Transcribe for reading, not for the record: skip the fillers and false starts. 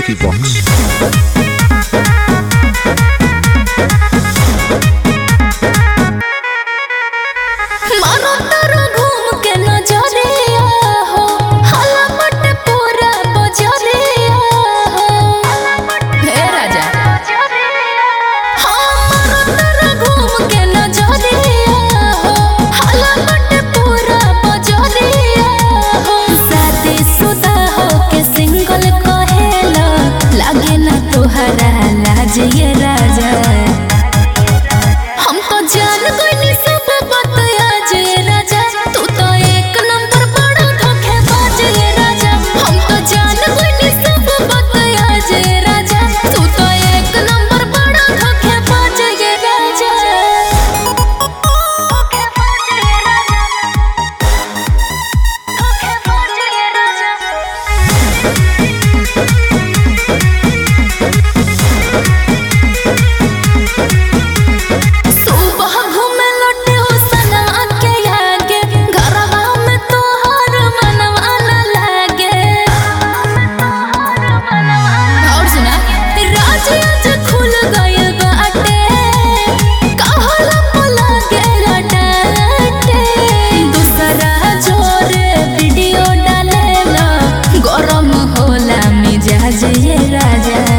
Vicky Vox. ये राजा हम तो जान गइनी सब बात आज ये राजा तू तो एक नंबर बड़ा धोखेबाज ये राजा हम तो जान गइनी सब बात आज ये राजा तू तो एक नंबर बड़ा धोखेबाज ये राजा धोखेबाज ये राजा धोखेबाज ये राजा ये राजा